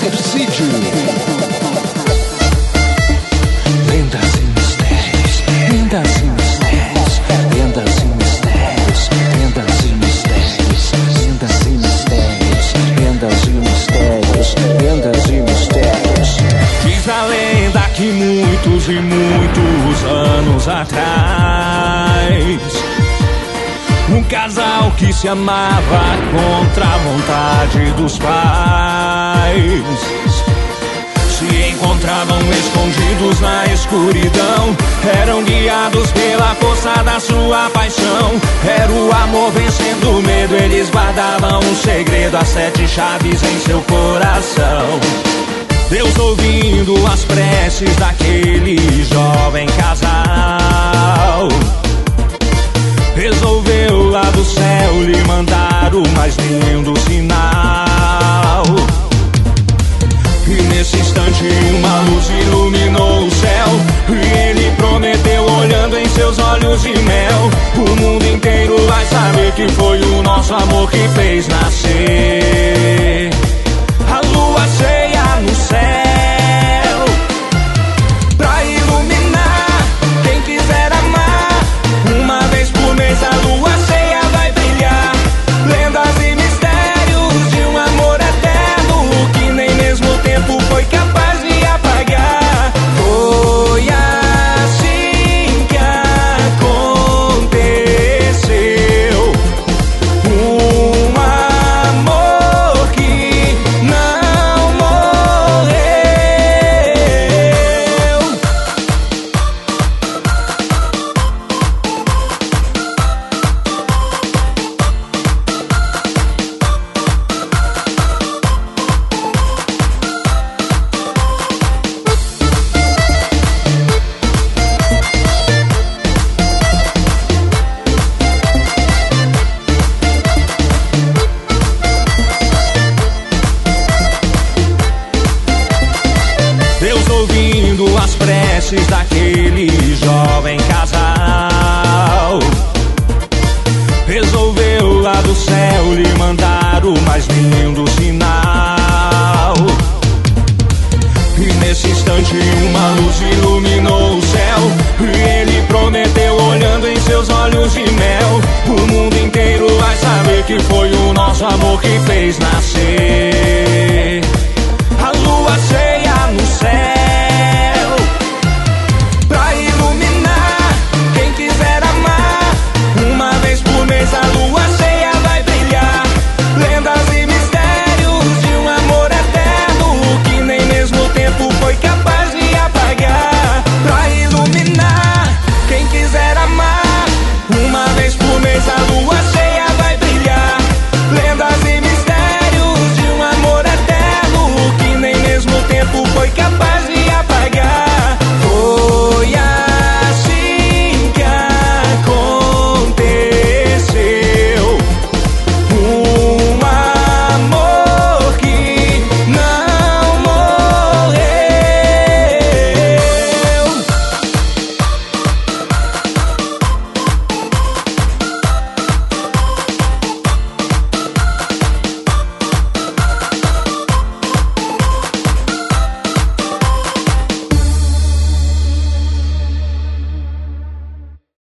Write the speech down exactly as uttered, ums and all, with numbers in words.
Intercídio. Lendas e mistérios, lendas e mistérios, lendas e mistérios, lendas e mistérios, lendas e mistérios, lendas e mistérios, lendas e mistérios. Diz a lenda que muitos e muitos anos atrás, um casal que se amava contra a vontade dos pais se encontravam escondidos na escuridão, eram guiados pela força da sua paixão. Era o amor vencendo o medo, eles guardavam um segredo, as sete chaves em seu coração. Deus, ouvindo as preces daquele jovem casal, resolveu lá do céu lhe mandar o mais lindo sinal. E nesse instante uma luz iluminou o céu, e ele prometeu olhando em seus olhos de mel: o mundo inteiro vai saber que foi o nosso amor que fez nascer a lua cheia no céu, pra iluminar quem quiser amar. Uma vez por mês a lua cheia vai brilhar. Lendas e mistérios de um amor eterno que nem mesmo o tempo foi capaz de apagar. Foi assim que aconteceu, um amor que não morreu. Deus, ouvindo as preces daquele jovem casal, resolveu lá do céu lhe mandar o mais lindo